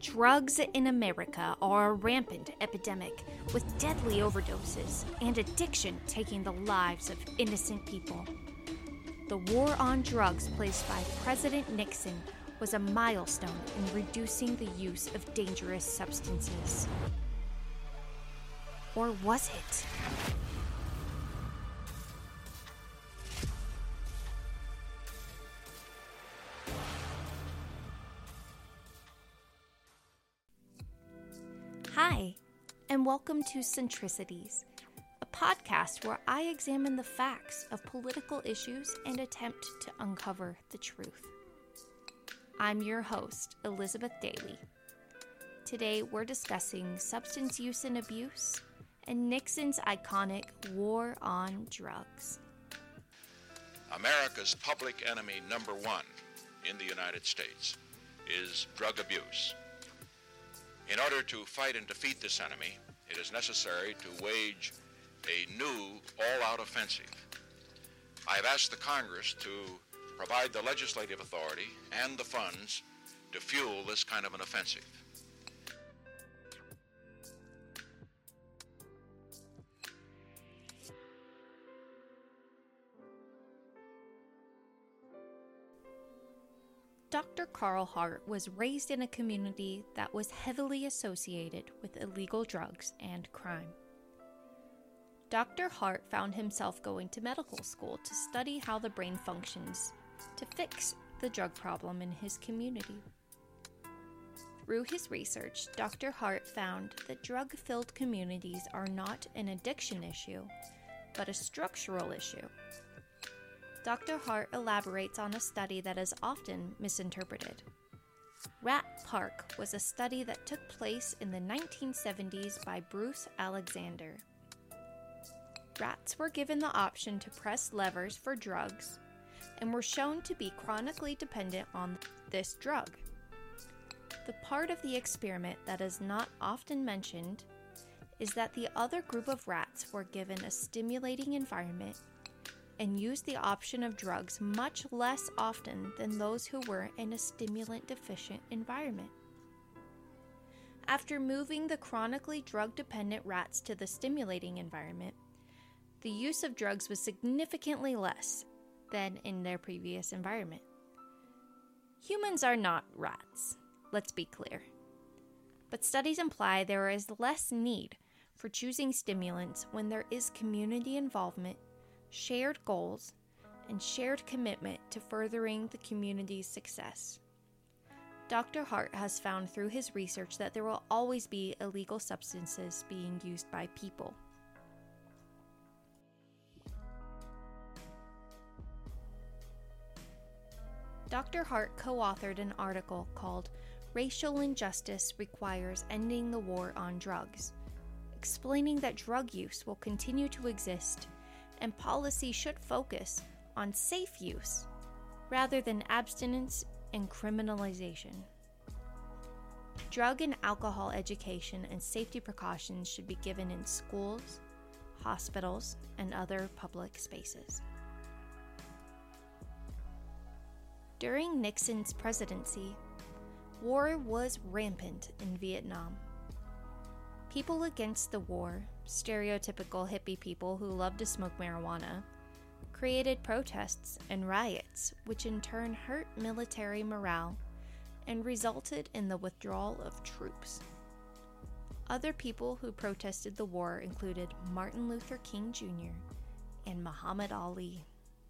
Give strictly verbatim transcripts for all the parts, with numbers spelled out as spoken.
Drugs in America are a rampant epidemic, with deadly overdoses and addiction taking the lives of innocent people. The war on drugs placed by President Nixon was a milestone in reducing the use of dangerous substances. Or was it? Hi, and welcome to Centricities, a podcast where I examine the facts of political issues and attempt to uncover the truth. I'm your host, Elizabeth Daly. Today we're discussing substance use and abuse and Nixon's iconic war on drugs. America's public enemy number one in the United States is drug abuse. In order to fight and defeat this enemy, it is necessary to wage a new all-out offensive. I have asked the Congress to provide the legislative authority and the funds to fuel this kind of an offensive. Doctor Carl Hart was raised in a community that was heavily associated with illegal drugs and crime. Doctor Hart found himself going to medical school to study how the brain functions to fix the drug problem in his community. Through his research, Doctor Hart found that drug-filled communities are not an addiction issue, but a structural issue. Doctor Hart elaborates on a study that is often misinterpreted. Rat Park was a study that took place in the nineteen seventies by Bruce Alexander. Rats were given the option to press levers for drugs and were shown to be chronically dependent on this drug. The part of the experiment that is not often mentioned is that the other group of rats were given a stimulating environment and used the option of drugs much less often than those who were in a stimulant-deficient environment. After moving the chronically drug-dependent rats to the stimulating environment, the use of drugs was significantly less than in their previous environment. Humans are not rats, let's be clear. But studies imply there is less need for choosing stimulants when there is community involvement, shared goals, and shared commitment to furthering the community's success. Doctor Hart has found through his research that there will always be illegal substances being used by people. Doctor Hart co-authored an article called "Racial Injustice Requires Ending the War on Drugs," explaining that drug use will continue to exist and policy should focus on safe use rather than abstinence and criminalization. Drug and alcohol education and safety precautions should be given in schools, hospitals, and other public spaces. During Nixon's presidency, war was rampant in Vietnam. People against the war, stereotypical hippie people who love to smoke marijuana, created protests and riots, which in turn hurt military morale and resulted in the withdrawal of troops. Other people who protested the war included Martin Luther King Junior and Muhammad Ali.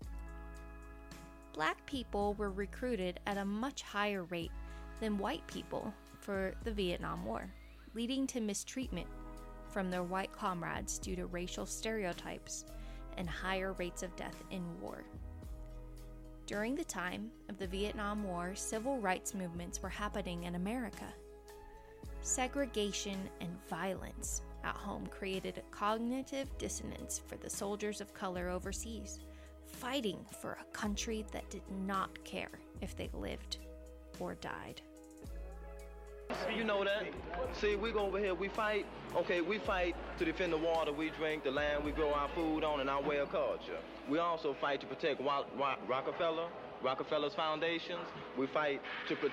Black people were recruited at a much higher rate than white people for the Vietnam War, leading to mistreatment from their white comrades due to racial stereotypes and higher rates of death in war. During the time of the Vietnam War, civil rights movements were happening in America. Segregation and violence at home created a cognitive dissonance for the soldiers of color overseas, fighting for a country that did not care if they lived or died. You know that. See, we go over here, we fight. Okay, we fight to defend the water we drink, the land we grow our food on, and our way of culture. We also fight to protect Wa- Wa- Rockefeller, Rockefeller's foundations. We fight to protect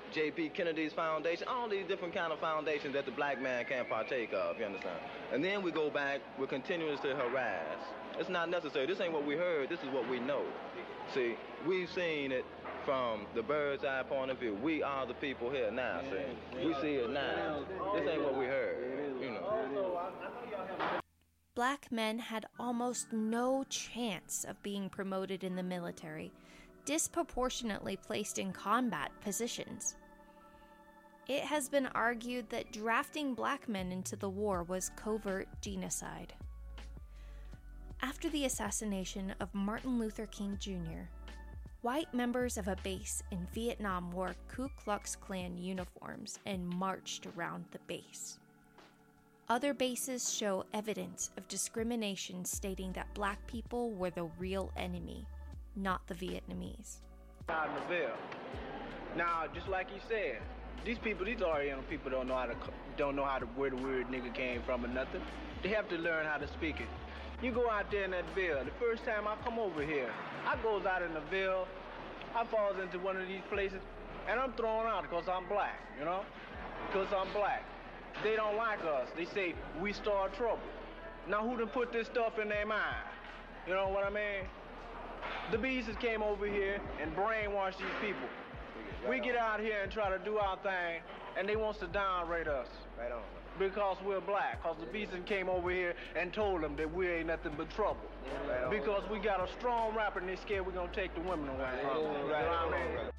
J P Kennedy's foundation, all these different kind of foundations that the black man can't partake of, you understand? And then we go back, we're continuously harassed. It's not necessary. This ain't what we heard, this is what we know. See, we've seen it from the bird's eye point of view. We are the people here now, see? We see it now. This ain't what we heard, you know. Black men had almost no chance of being promoted in the military, disproportionately placed in combat positions. It has been argued that drafting black men into the war was covert genocide. After the assassination of Martin Luther King Junior, white members of a base in Vietnam wore Ku Klux Klan uniforms and marched around the base. Other bases show evidence of discrimination stating that black people were the real enemy, not the Vietnamese. Out in the Ville. Now, just like you said, these people, these Oriental people don't know how to, don't know how to, where the word nigga came from or nothing. They have to learn how to speak it. You go out there in that Ville, the first time I come over here, I goes out in the Ville, I falls into one of these places, and I'm thrown out because I'm black, you know? Because I'm black. They don't like us. They say, we start trouble. Now, who done put this stuff in their mind? You know what I mean? The beasts came over here and brainwashed these people. We get out here and try to do our thing, and they wants to downrate us. Right on. Because we're black. Because the beasts came over here and told them that we ain't nothing but trouble. Right on. Because we got a strong rapper and they scared we're going to take the women away. Right. Right. You know what I mean?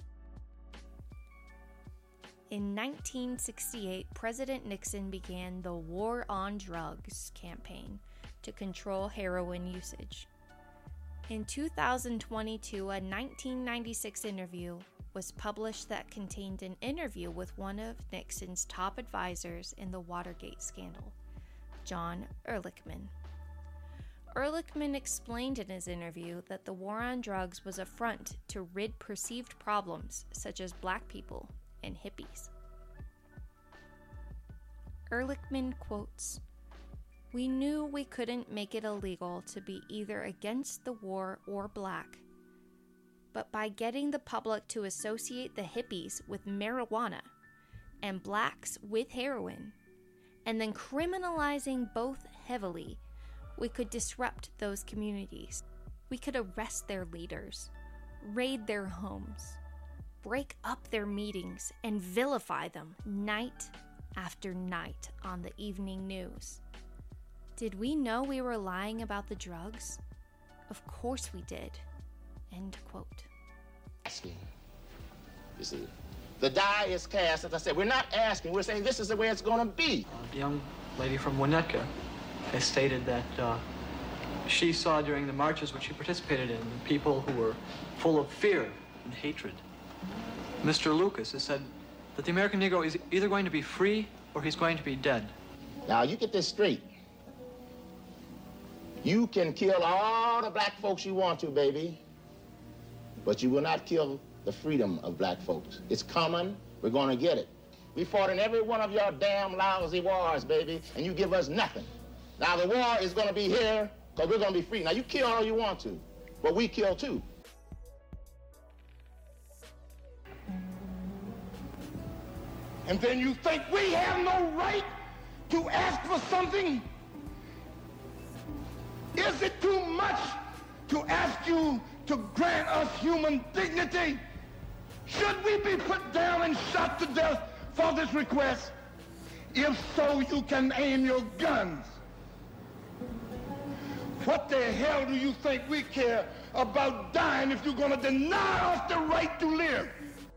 In nineteen sixty-eight, President Nixon began the War on Drugs campaign to control heroin usage. In two thousand twenty-two, a nineteen ninety-six interview was published that contained an interview with one of Nixon's top advisors in the Watergate scandal, John Ehrlichman. Ehrlichman explained in his interview that the war on drugs was a front to rid perceived problems such as black people and hippies. Ehrlichman quotes, "We knew we couldn't make it illegal to be either against the war or black, but by getting the public to associate the hippies with marijuana and blacks with heroin, and then criminalizing both heavily, we could disrupt those communities. We could arrest their leaders, raid their homes, break up their meetings, and vilify them night after night on the evening news. Did we know we were lying about the drugs? Of course we did." End quote. You see, the die is cast. As I said, we're not asking, we're saying this is the way it's going to be. Uh, the young lady from Winnetka has stated that uh, she saw during the marches which she participated in people who were full of fear and hatred. Mister Lucas has said that the American Negro is either going to be free or he's going to be dead. Now, you get this straight. You can kill all the black folks you want to, baby, but you will not kill the freedom of black folks. It's coming. We're going to get it. We fought in every one of your damn lousy wars, baby, and you give us nothing. Now, the war is going to be here because we're going to be free. Now, you kill all you want to, but we kill too. And then you think we have no right to ask for something? Is it too much to ask you to grant us human dignity? Should we be put down and shot to death for this request? If so, you can aim your guns. What the hell do you think we care about dying if you're going to deny us the right to live?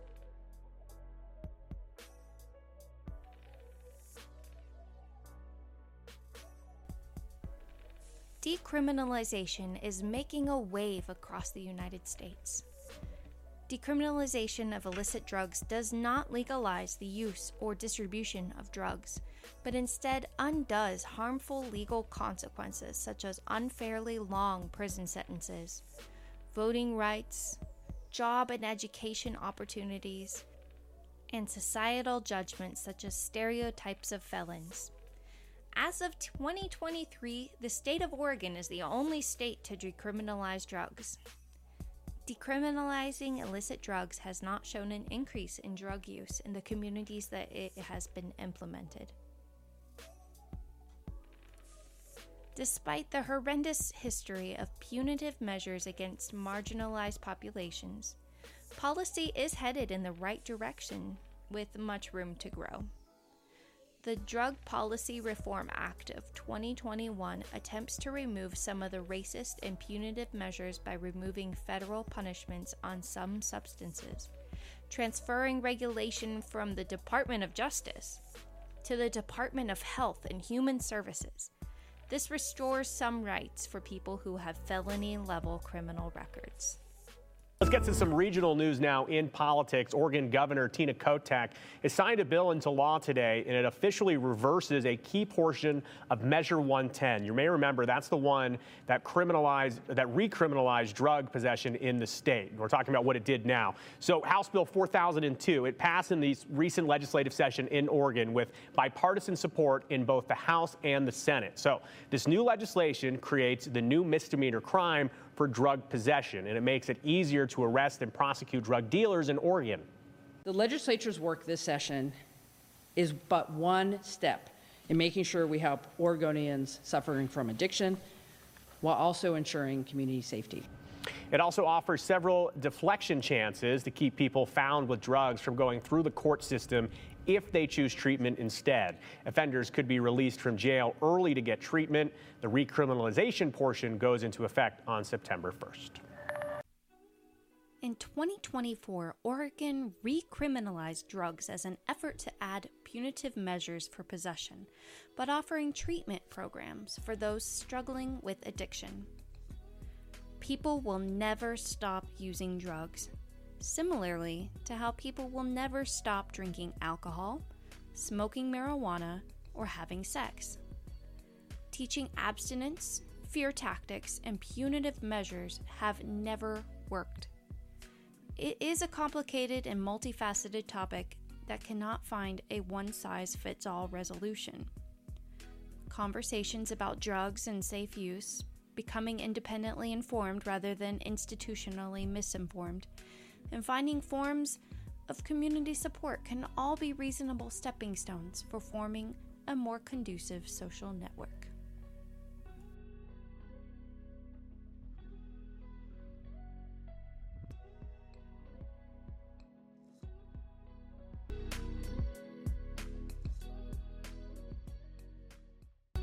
Decriminalization is making a wave across the United States. Decriminalization of illicit drugs does not legalize the use or distribution of drugs, but instead undoes harmful legal consequences such as unfairly long prison sentences, voting rights, job and education opportunities, and societal judgments such as stereotypes of felons. As of twenty twenty-three, the state of Oregon is the only state to decriminalize drugs. decriminalizing illicit drugs has not shown an increase in drug use in the communities that it has been implemented. Despite the horrendous history of punitive measures against marginalized populations, policy is headed in the right direction with much room to grow. The Drug Policy Reform Act of twenty twenty-one attempts to remove some of the racist and punitive measures by removing federal punishments on some substances, transferring regulation from the Department of Justice to the Department of Health and Human Services. This restores some rights for people who have felony-level criminal records. Let's get to some regional news now in politics. Oregon Governor Tina Kotek has signed a bill into law today, and it officially reverses a key portion of Measure one ten. You may remember that's the one that criminalized, that recriminalized drug possession in the state. We're talking about what it did now. So House Bill four thousand two, it passed in the recent legislative session in Oregon with bipartisan support in both the House and the Senate. So this new legislation creates the new misdemeanor crime for drug possession, and it makes it easier to arrest and prosecute drug dealers in Oregon. The legislature's work this session is but one step in making sure we help Oregonians suffering from addiction while also ensuring community safety. It also offers several deflection chances to keep people found with drugs from going through the court system if they choose treatment instead. Offenders could be released from jail early to get treatment. The recriminalization portion goes into effect on September first. In twenty twenty-four, Oregon recriminalized drugs as an effort to add punitive measures for possession, but offering treatment programs for those struggling with addiction. People will never stop using drugs, similarly to how people will never stop drinking alcohol, smoking marijuana, or having sex. Teaching abstinence, fear tactics, and punitive measures have never worked. It is a complicated and multifaceted topic that cannot find a one-size-fits-all resolution. Conversations about drugs and safe use, becoming independently informed rather than institutionally misinformed, and finding forms of community support can all be reasonable stepping stones for forming a more conducive social network.